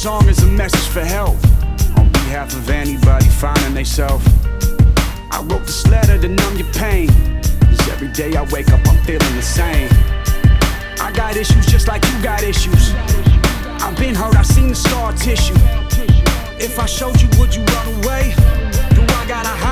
song is a message for help on behalf of anybody finding theyself. I wrote this letter to numb your pain, 'cause every day I wake up I'm feeling the same. I got issues just like you got issues. I've been hurt, I've seen the scar tissue. If I showed you, would you run away? Do I gotta hide?